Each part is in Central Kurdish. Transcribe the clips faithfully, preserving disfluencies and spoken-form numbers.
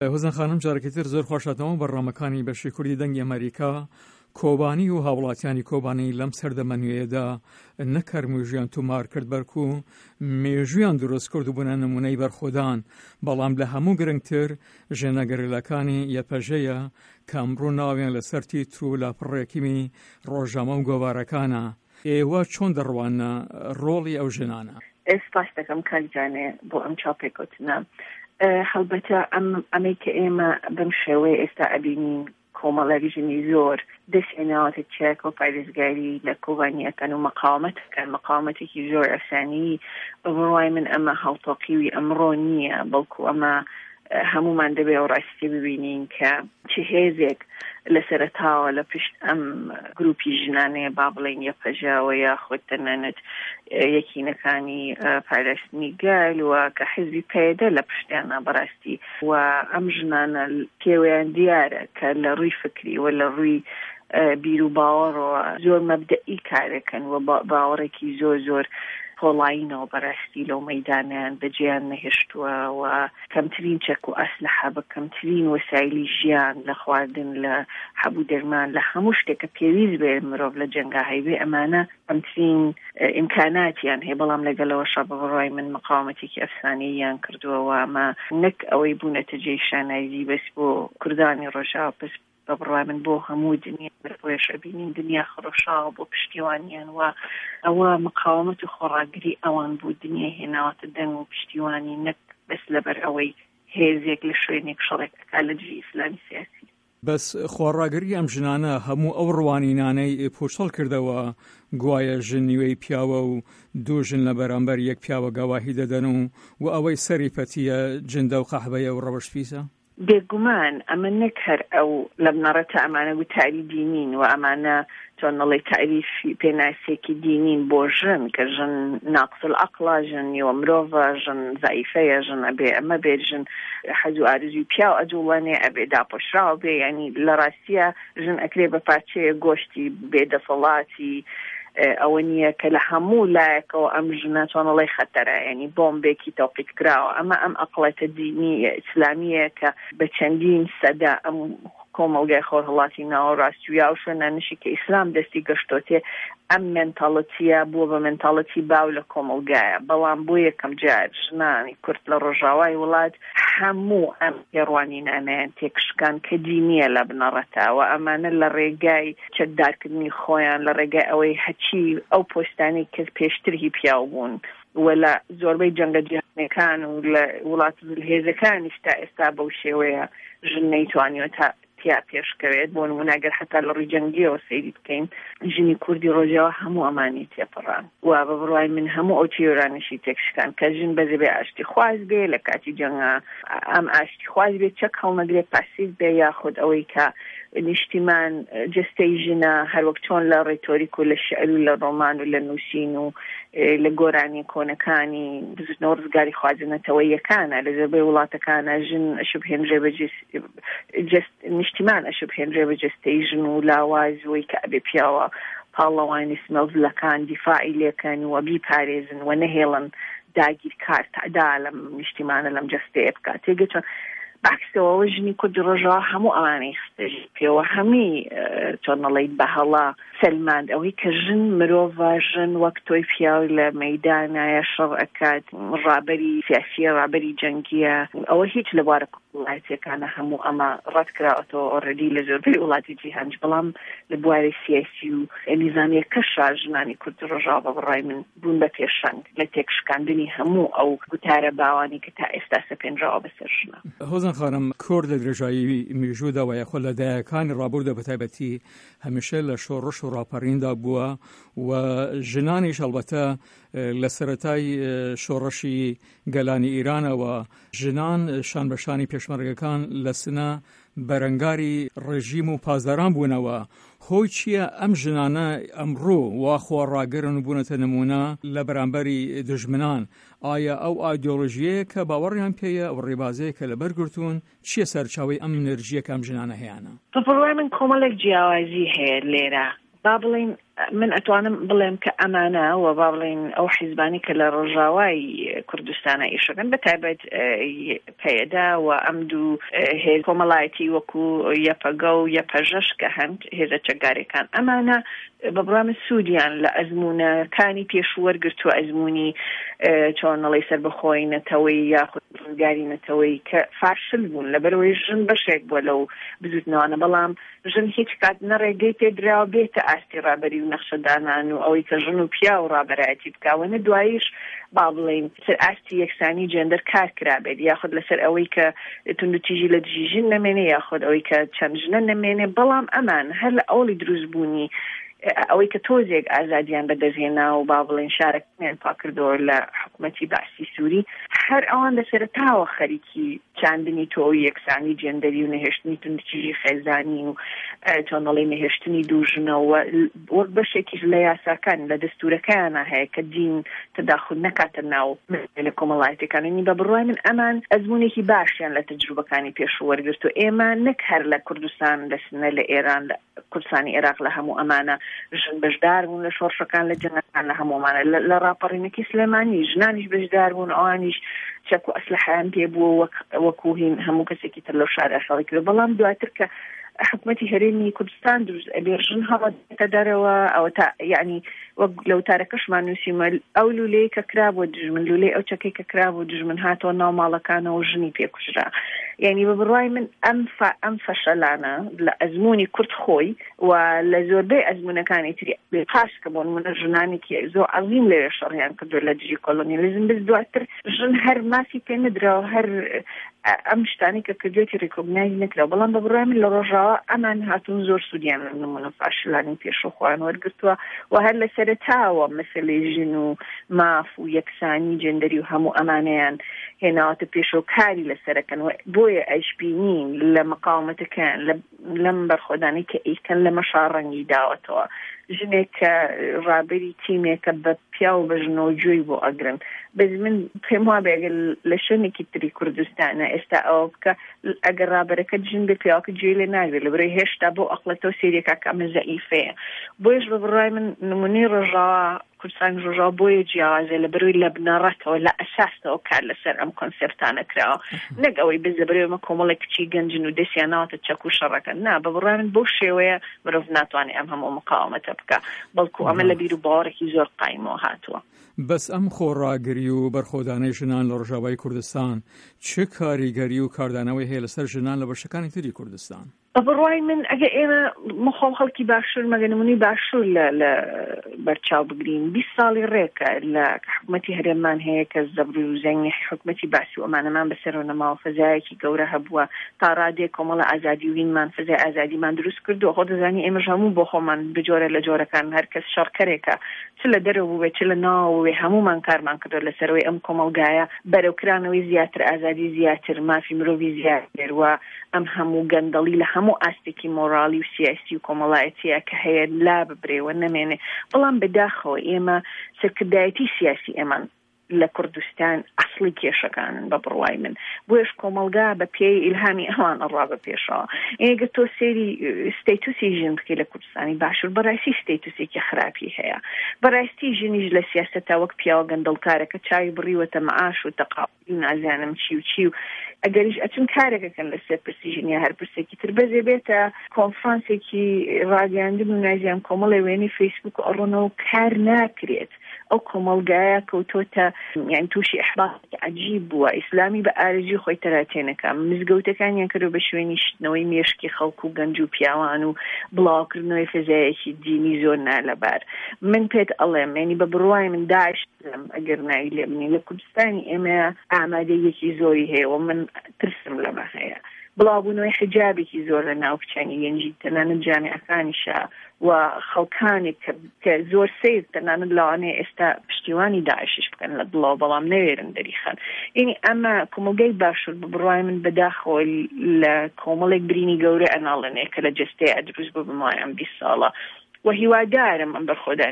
هۆزن خانم جارێکی تر زۆر خۆشاتەوە بەڕامەکانی بەشی کوردی دەنگی ئەمریکا کۆبانی و هاوڵاتیانی کۆبانی لەم سەردەمە نوێیەدا نەکەر مێژویان تومار کرد بەرکو مێژویان دروست کرد و بوونە نمونەی بەرخۆدان، بەڵام لە هەموو گرنگتر ژێنەگەرێلەکانی یەپەژەیە کە ئەمڕۆ ناویان لەسەر تیتر و لاپڕێکیمی ڕۆژنامە و گۆڤارەکانە. ئێوە چۆن دەڕوانە ڕۆڵی ئەو ژنانە؟ ئێسپاس دەکەم کاریجانێ بۆ ئەم چاپێکوتنە. هەڵبەتە ئەم ئەمەی کە ئێمە بەم شێوەیە ئێستا ئەبینین کۆمەڵێک ژنی زۆر دەستێناوەتە چێک و پارێزگاری لە کۆبانیەکان و مەقاومەتەکان مەقاومەتێکی زۆر ئەسانی. بە بڕوای من ئەمە هەڵتۆقیوی ئەمڕۆ نییە، بەڵکو ئەمە هەمومان دەبێ ئەو ڕاستی ببینین کە چ هێزێک لە سەرەتاوە لە پشت ئەم گروپی ژنانەیە با بڵێن یەپەژاوە یاخود تەنانەت یەکینەکانی پاراستنی گەل و کە حیزبی پەیدە لە پشتیانە بەڕاستی و ئەم ژنانە کێویان دیارە کە لە ڕووی فکری و لە ڕووی بیر و باوەڕەوە زۆر مەبدەئی کارەکەن و باوەڕێکی زۆر زۆر کۆڵاینەوە بەڕاستی لەو مەیدانیان بەجێیان نەهێشتووە و کەمترین چەک و ئەسلحە بە کەمترین وەسایلی ژیان لە خواردن لە حەبوو دەرمان لە هەموو شتێکە پێویست بێ مرۆڤ لە جەنگا هەیبێ ئەمانە کەمترین ئیمکاناتیان هەیە، بەڵام لەگەڵەوەشە بە بڕوای من مەقاومەتێکی ئەفسانەییان کردووە. ئەمە نەک ئەوەی بوونەتە جێی شانازی بەس بۆ کوردانی ڕۆژاوە بەس بە بڕوای من بۆ هەموو دنیا بۆیشە بینین دنیا خڕۆشاوە بۆ پشتیوانیان و ئەوە مقاومەت و خۆڕاگری ئەوان بۆ دنیا هێناوەتە دەنگ و پشتیوانی نەک بەس لەبەر ئەوەی هێزێک لە شوێنێک شەڕێکەکە لە دژی ئیسلامی سیاسی. بەس خۆڕاگری ئەم ژنانە هەموو ئەو ڕوانینانەی پۆشەڵ کردەوە گوایە ژن نیوەی پیاوە و دوو ژن لە بەرامبەر یەک پیاوە گەواهی دەدەن و و ئەوەی سەری پەتیە جندە و قەحبەیە و ڕەوەشپیسە؟ بێگومان ئەمە نەک هەر ئەو لە بنەڕەتە ئەمانە وتاری دینین و ئەمانە چۆن نەڵێ تعریفی پێناسێکی دینین بۆ ژن کە ژن ناقص العەقڵە، ژن نیوە مرۆڤە، ژن زەعیفەیە، ژن ئەبێ ئەمە بێت، ژن حەز و ئارزوی پیاو ئەجوڵەنێ ئەبێ داپۆشراوە بێ. یعنی لە ڕاستیە ژن ئەکرێ بە پارچەیە گۆشتی بێدەسەڵاتی ئەوە نییە کە لە هەموو لایەکەوە ئەم ژنە چۆنەڵی خەتەرە، ینی بۆمبێکی تەوقیت کراوە. ئەمە ئەم ئەقڵەتە دینی ئیسلامیە کە بە چەندین سەدا ئەم کۆمەڵگای خۆرهەڵاتی ناوەڕاستیویا و شوێنانشی کە ئیسلام دەستی گەشتۆتێ ئەم مێنتاڵەتیە بووە بە مێنتاڵەتی باو لە کۆمەڵگایە. بەڵام بۆ یەکەم جار ژنانی کورد لە ڕۆژاوای وڵات هەموو ئەم پێڕوانینانەیان تێکشکان کە دینیە لە بنەڕەتاوە. ئەمانە لە ڕێگای چەکدارکردنی خۆیان، لە ڕێگای ئەوەی هەچی ئەو پۆستانی کە پێشتری پیاو بوون وەلا زۆربەی جەنگە جیهانیەکان و لە وڵات هێزەکانیش تا ئێستا بەو شێوەیە ژن نەیتوانیوە تا تیا پێشکەوێت. بۆ نمونە ئەگەر حتا لە ڕووی جەنگیەوە سەیری بکەین ژنی کوردی ڕۆژاوە هەموو ئەمانی تێپەڕان و بە بڕوای من هەموو ئەو تیۆرانشی تێکشکان کە ژن بەزێ بێ ئاشتی خواز بێ لە کاتی جەنگا ئەم ئاشتی خواز بێت چەک هەڵنەگرێت پاسیف بێ یاخود ئەوەی کە نیشتیمان جستەی ژنە هەروەک چۆن لە ڕێتۆریک و لە شعر و لە ڕۆمان و لە نووسین و لە گۆرانی کۆنەکانی بزنەوە ڕزگاری خوازنەتەوە یەکانە لە زۆربەی وڵاتەکانە ژن ئەشبهێنرێ بە نیشتیمان ئەشبهێنرێ بە جستەی ژن و لاوازەوەی کە ئەبێ پیاوە پاڵەوانی سمەوزلەکان دیفاعی لێکەن و بیپارێزن و نەهێڵن داگیر کار تەعدا لەم نیشتیمانە لەم جستەیە بکات. تێگە چۆن بەعکسەوە ژنی کورد ڕۆژاوە هەموو ئەوانەی خستەژی پێوە هەمی چۆن نەڵێ بەهەڵا سەلماند ئەوەی کە ژن مرۆڤە، ژن وەک تۆی پیاو لە مەیدانایە شەڕ ئەکات، ڕابەری سیاسیە، ڕابەری جەنگیە. ئەوە هیچ لە بوارە وڵاتیەکانە هەموو ئەمە ڕەت کراوەتەوە ئۆڕەدی لە زۆربەی وڵاتی جیهانج، بەڵام لە بواری سیاسی و نیزامیەکەشا ژنانی کورد ڕۆژاوە بە بڕای من بوون بە پێشەنگ لە تێکشکاندنی هەموو ئەو گوتارە باوانی کە تا ئێستا سەپێنراوە بەسەر ژنە. هۆزن خانم کورد لە درێژایی میژوودا و یەخۆ لە دایەکانی ڕابووردا بە تایبەتی هەمیشە لە شۆڕش و ڕاپەڕیندا بووە و ژنانیش هەڵبەتە لە سەرەتای شۆڕشی گەلانی ئیرانەوە ژنان شان بەشانی پێشمەرگەکان لە سنە بەرەنگاری ڕێژیم و پازداران بوونەوە. هۆی چییە ئەم ژنانە ئەمڕۆ وا خۆڕاگەرن و بوونەتە نمونە لە بەرامبەری دژمنان؟ ئایا ئەو ئایدۆلۆژیەیە کە باوەڕیان پێیە ئەو ڕێبازەیە کە لەبەرگرتوون چییە سەرچاوی ئەم نەرژیە کە ئەم ژنانە هەیەە؟ بەڕوای من کۆمەڵێک جیاوازی هەیە لێرە. با بڵین من أتوانم بڵێم کە ئەمانە و با بڵێن ئەو حیزبانی کە لە ڕۆژاوای کوردستانە ئیشەکەن بەتایبەت پەیدا و ئەم دوو هێز کۆمەڵایەتی وەکو یەپەگە و یەپەژەش کە هەند هێزە چەکدارەکان ئەمانە بە بڕامە سوودیان لە ئەزمونەکانی پێشوەرگرتووە ئەزمموی چۆنەڵی سەربەخۆی نەتەوەی یاخود ڕزگاری نەتەوەی کە فاشل بوون لەبەرەوەی ژن بەشێک بووە لەو بزوتنەوەنە بەڵام ژن هیچ کات نەڕێگەی پێدراوە بێتە ئاستی ڕابەری و نەخشەدانان و ئەوەی کە ژن و پیا و ڕابەرایەتی بکاوەنە دواییش با بڵێن سەر ئاستی یەکسانی جێندەر کار کرابێت یاخود لەسەر ئەوەی کە توندوتیژی لە دژی ژن نەمێنێ یاخود ئەوەی کە چەند ژنە نەمێنێ بەڵام ئەمان هەر لە ئەوڵی دروست بوونی ئەوەی کە تۆزێک ئازادیان بەدەستهێنا و با بڵێن شارەکەیان پاکردەوە لە حکوومەتی باسی سووری هەر ئەوان لەسەرتاوە خەریکی چاندنی تۆ و یەکسانی جێندەری و نەهێشتنی توندوتیژی خێزانی و چۆنەڵی نەهێشتنی دووژنەوە وەک بەشێکیش لە یاساکان لە دەستورەکەیانە هەیە کە دین تەداخل نەکاتە ناو لە کۆمەڵایەتەکانی بە بڕوای من ئەمان ئەزمونێکی باشیان لە تەجروبەکانی پێشوەرگرت و ئێمە نەک هەر لە کوردستان لە سنە لە ئێران لە کوردستانی عێراق لە هەموو ئەمانە ژن بەشدار بوون لە شۆڕشەکان لە جەنگەکان لە هەمومانە لە ڕاپەڕینەکی سلێمانی ژنانیش بەشدار بوون ئەوانیش چەک و ئەسلحەیان پێ بووە وەکو هین هەموو کەسێکی تر لەو شارە شەڕی کرد بەڵام دواتر کە حکومەتی هەرێمی کوردستان دروست ئەبێ ژن هەڵەتە دەرەوە ئەوە تا یعنی وەک لەو تارەکەشمان نووسیمە ئەو لولەیە کە کرابووە دژمن لولەی ئەو چەکەی کە کرابوو دژمن هاتەوە ناو ماڵەکانەوە ژنی پێکوژرا یعنی بە بڕوای من ئەم ئەم فەشەلانە لە ئەزمموی کورد خۆی و لە زۆربەی ئەزمونەکانی تری خاص کە بۆ نمونە ژنانێکی زۆر عەظیم لێرە شەڕیان کردووە لە دژی کۆلۆنیالیزم بس دواتر ژن هەر مافی پێ نەدراوە هەر ئەم شتانی کە کردوێتی ڕێکۆگنای نەکراوە بەڵام بە بڕوای من لە ڕۆژاوە ئەمان هاتوون زۆر سوودیان لە نمونە فاشلانی پێشەخوان وەرگرتووە و هەر لە سەرەتاوە مەسەلەی ژن و ماف و یەکسانی جێندەری و هەموو ئەمانەیان هێناوەتە پێشەوە کاری لەسەرەکەن و بۆیە ئەیشبینین لە مەقاومەتەکان لەم بەرخۆدانی کە ئیکەن لە مەشاڕەنگی داوەتەوە ژنێک کە ڕابری تیمێکە بە پیا و بەژنەوە گوێی بۆ ئەگرن بەز من پێم وابێ ئەگەر لە شوێنێکی تری کوردستانە ئێستا ئەوە بکە ئەگەر ڕابەرەکەت ژن بێ پیاوەکە گوێی لێ ناگرێت لەبەرەوەی هێشتا بۆ ئەقڵەتەوە سێریەکە کە ئەمە زەئیفەیە بۆیش بە بڕای من نمونەی ڕۆژاوە کوردستان ڕۆژاوە بۆیە جیاوازێ لە بەروی لە بنەڕەتەوە لە ئەساسەوە کار لەسەر ئەم کۆنسێپتانە کراوە نەک ئەوەی بز لەبەرەوەمە کۆمەڵێک کچی گەنجن و دەستیان ناوەتە چەک و شەڕەکە نا بە بڕای من بۆ شێوەیە مرۆڤ ناتوانێت ئەم هەموو مقاومەتە بکە بەڵکو ئەمە لە بیر و باوەڕێکی زۆر قایمەوە هاتووە بەس ئەم خۆڕاگری و بەرخۆدانەی ژنان لە ڕۆژاوای کوردستان چه کاریگەری و کاردانەوەی هەیە لەسەر ژنان لە بەشەکانی تری کوردستان بڕوای من ئەگە ئێمە مخۆم خەڵکی باشوور مەگەنمونی باشوور لە بەرچاو بگرین بیست ساڵی ڕێکە لە حکوومەتی هەرێممان هەیە کە زەبر و زەنگی حکوومەتی باسی و ئەمانەمان بەسەرەوە نەماوە فەزایەکی گەورە هەبووە تا ڕادێ کۆمەڵە ئازادی و وینمان فەزای ئازادیمان دروست کردو خۆ دەزانی ئێمەش هەموو بۆ خۆمان بجۆرە لە جۆرەکان هەر کەس شەڕکەرێکە چ لە دەرەوە بێ چ لە ناوەوێ هەمومان کارمان کردو لەسەرەوەی ئەم کۆمەڵگایە بەرەوکرانەوەی زیاتر ئازادی زیاتر مافی مرۆڤی زیاتر و ئەم هەموو گەندەڵی لە هەموو ئاستێکی مۆراڵی و سیاسی و کۆمەڵایەتیە کە هەیە لا ببرێوە نەمێنێ بەڵام بەداخەوە ئێمە سەرکردایەتی سیاسی ئێمان لە کوردستان ئەسڵی کێشەکانن بە بڕوای من بۆیش کۆمەلگا بە پێی ئیلهامی ئەوان ئەڕوا بە پێشەوە ئێگە تۆ سێری ستەیتوسی ژن بکەی لە کوردستانی باشوور بەڕاستی ستەیتوسێکی خراپی هەیە بەڕاستی ژنیش لە سیاسەتا وەک پیاوە گەندەڵکارەکە چاوی بڕیوەتە مەعاش و تەقاوی و نازانم چی و چی و ئەگەریش ئەچون کارێکەکەن لەسەر پرسی ژنیا هەر پرسێکی تر بەزێ بێتە کۆنفرانسێکی ڕاگەاندن و نازیان کۆمەڵی وێنی فەیسبوک ئەڕۆنەوە کار ناکرێت ئەو کۆمەلگایە کەوتۆتە یان تووشی ئەحباڵێکی عەجیب بووە ئیسلامی بە ئارەزی خۆی تەراتێنەکە مزگەوتەکانیان کردو بە شوێنی شتنەوەی مێشکی خەڵکو و گەنج و پیاوان و بڵاوکردنەوەی فەزایەکی دینی زۆر نالەبار من پێت ئەڵێم ینی بە بڕوای من داعش ئەگەر ناوی لێ بنی لە کوردستانی ئێمە ئامادەیەکی زۆری هەیە و من ترسم لەمە هەیە بڵاوبوونەوەی حجابێکی زۆر لە ناو کچانی گەنجی تەنانەت جامعەکانیشە و خەڵکانی کە زۆر سیر تەنانەت لەوانەیە ئێستا پشتیوانی داعشش بکەن لە دڵەوە بەڵام نەوێرن دەریخەن یعنی ئەمە کۆمەلگەی باشوور بڕوای من بەداخەوە لە کۆمەڵێک برینی گەورە ئەناڵێنێ کە لە جەستەیە دروست بوو بمایان بیست ساڵە و هیوادارم ئەم بەرخۆدانی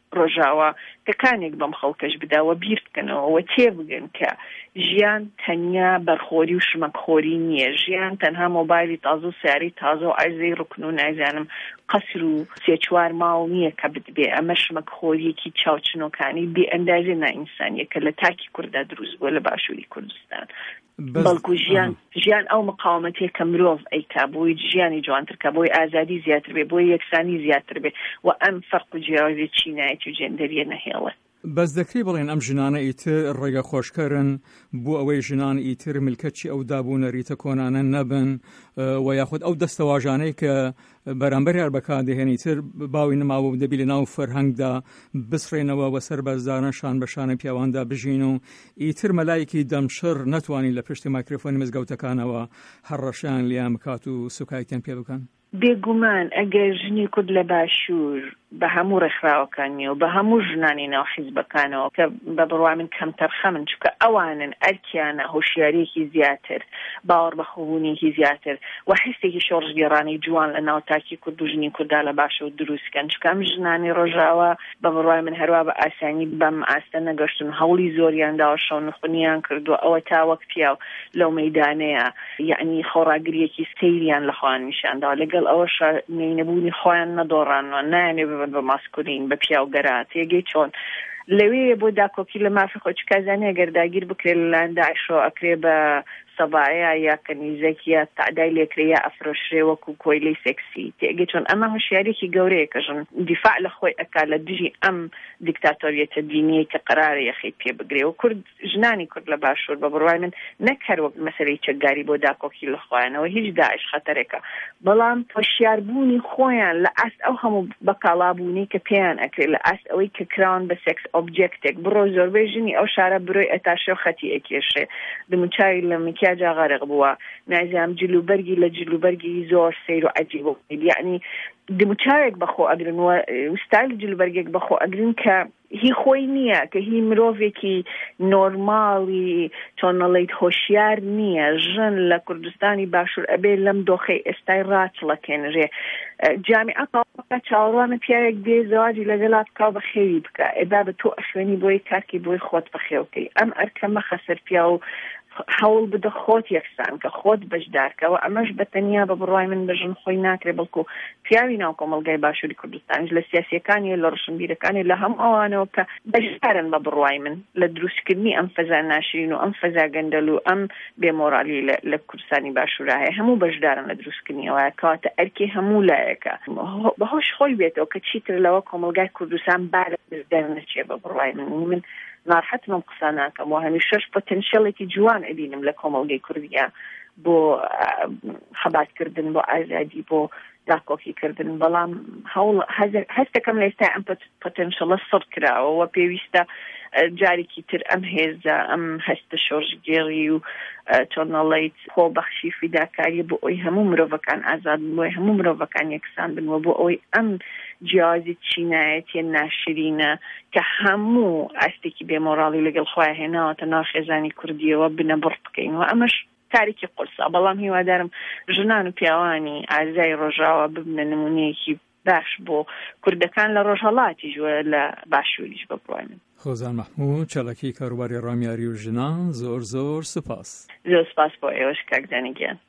ڕۆژاوە کەکانێک بەم خەڵکەش بداوە بیر بکەنەوە تێبگەن کە ژیان تەنیا بەرخۆری و شمەکخۆری نییە، ژیان تەنها مۆبایلی تازە و سیارەی تازە و ئەرزەی ڕکن و نازانم قەسر و سێ چوار ماڵ نییە کە بتبێ. ئەمە شمەکخۆریەکی چاوچنۆکانی بێ ئەندازێ نائینسانیە کە لە تاکی کووردا دروست بووە لە باشووری کوردستان. بەڵکو ژیان ژیان ئەو مقاومەتێک کە مرۆڤ ئەیکا بۆی ژیانی جوانتر کە بۆی ئازادی زیاتر بێ، بۆی یەکسانی زیاتر بێ و ئەم فەرق و جیاوازی چینایەتی و جێندەریە نەهێڵێت. بەس دەکری بڵێن ئەم ژنانە ئیتر ڕێگە خۆشکەرن بۆ ئەوەی ژنان ئیتر ملکەتی ئەو دابوونەریتە کۆنانە نەبن و یاخود ئەو دەستەواژانەی کە بەرامبەر هەر بەکاردێهێنی تر باوی نەماوە دەبی لە ناو فەرهەنگدا بسڕێنەوە و سەر بەرزداران شان بەشانە پیاواندا بژین و ئیتر مەلایەکی دەمشڕ نەتوانین لە پشتی مایکرۆفۆنی مزگەوتەکانەوە هەڕەشیان لیان بکات و سوکایەتیان پێ بکەن. بێگومان ئەگەر ژنی کورد لە باشوور بە هەموو ڕێکخراوەکانی و بە هەموو ژنانی ناو حیزبەکانەوە کە بە بڕوا من کەمتەر خەمن چونکە ئەوانن ئەرکیانە هۆشیارێکی زیاتر، باوەڕ بەخۆبوونێکی زیاتر و حسێکی شۆڕژگێڕانی جوان لە ناو تاکی کورد و ژنی کوردا لە باشەوە دروستکەن. چونکە ئەم ژنانی ڕۆژاوە بە بڕوای من هەروە بە ئاسانی بەم ئاستە نەگەشتن، هەوڵی زۆریان داوە شەو نخونیان کردووە ئەوە تا وەک پیاو لەو مەیدانەیە یعنی خۆڕاگریەکی سەیریان لە خۆیان نیشانداوە، لەگەڵ ئەوەش نینەبوونی خۆیان نەدۆڕانەوە نایانێ ببن بە ماسکولین بە پیاوگەرات یەگەی چۆن لەوەیە بۆ داکۆکی لە مافی خۆ چکازانەیە گەرداگیر بکرێت لەلایەن داعشەوە ئەکرێ بە سەبایە یا کەنیزەکیە تعدای لێکرەیە ئەفرۆشرێ وەکو کۆیلەی سێکسی تێگەی چۆن ئەمە هۆشیارێکی گەورەیە کە ژن دیفاع لە خۆی ئەکا لە دژی ئەم دیکتاتۆریەتە دینیە کە قەرارە یەخی پێ بگرێ و کورد ژنانی کورد لە باشوور بە بڕوای من نەک هەر وەک مەسەلەی چەکداری بۆ داکۆکی لە خۆیانەوە هیچ داعش خەتەرێکە، بەڵام هۆشیاربوونی خۆیان لە ئاست ئەو هەموو بەکاڵابوونی کە پێیان ئەکرێت لە ئاست ئەوەی کە کراون بە سێکس ئۆبجێکتێک بڕۆ زۆربەی ژنی ئەو شارە بڕۆی ئەتاشێ و خەتی ئەکێشێ دموچاوی لە مکیاجا غەرق بووە نازام جلوبەرگی لە جلوبەرگی زۆر سیر و عەجیب و یعنی دموچاوێک بەخۆ ئەگرن و ستایل جلوبەرگێک بەخۆ ئەگرن کە هی خۆی نییە، کە هی مرۆڤێکی نۆرماڵی چۆنەڵیت هۆشیار نییە. ژن لە کوردستانی باشوور ئەبێ لەم دۆخەی ئێستای ڕاچڵەکێنرێ جامیعە چاوەڕوانە پیاوێک بێ زەواجی لەگەڵات کا بە خێوی بکە ئێدا بە تۆ ئەخوێنی بۆی کارکی بۆی خۆت بەخێوکەی ئەم ئەرکەمە خەسەر پیا و هەوڵ بدە خۆت یەکسان کە خۆت بەشدارکەوە ئەمەش بەتەنیا بە بڕوای من بەژن خۆی ناکرێ بەڵکو پیاوی ناو کۆمەڵگای باشووری کوردستانیش لە سیاسیەکانی لە ڕشنبیرەکانی لە هەم ئەوانەوە کە بەشدارن بە بڕوای من لە دروستکردنی ئەم فەزا ناشرین و ئەم فەزا گەندەل و ئەم بێمۆرالی لە کوردستانی باشوورا هەیە هەموو بەشدارن لە دروستکردنیەوە کەواتە ئەرکی هەموو لایەکە بەهۆش خۆی بێتەوە کە چیتر لەوە کۆمەڵگای کوردستان بارە دەرنەچێ بە بڕوای من من ناڕحەتمەم قسە ناکەم و هەمیشەش پۆتەنشیەڵێکی جوان ئەبینم لە کۆمەڵگەی کوردیە بۆ خەباتکردن بۆ ئازادی بۆ داکۆکیکردن، بەڵام هەستەکەم لە ئێستا ئەم پۆتەنشیەڵە سڕ کراوە و پێویستە جارێکی تر ئەم هێزە ئەم هەستە شۆڕژگێڕی و چۆنەڵیت خۆبەخشی فیداکاری بۆ ئەوی هەموو مرۆڤەکان ئازاد بن، بۆی هەموو مرۆڤەکان یەکسان بن و بۆ ئەوەی ئەم جیازی چینایەتیە ناشرینە کە هەموو ئاستێکی بێمۆراڵی لەگەڵ خۆیان هێناوەتە ناو خێزانی کوردیەوە بنە بڕ بکەینەوە. ئەمەش تارێکی قورسە، بەڵام هیوادارم ژنان و پیاوانی ئازای ڕۆژاوە ببنە نمونەیەکی باش بۆ کوردەکان لە ڕۆژهەڵاتی ژوە لە باشووریش بڕوای من. خۆزان مەحموود چالاکی کاروباری ڕامیاری و ژنان زۆر زۆر سوپاس. زۆر سوپاس بۆ ئێوەش کاک زانیگیان.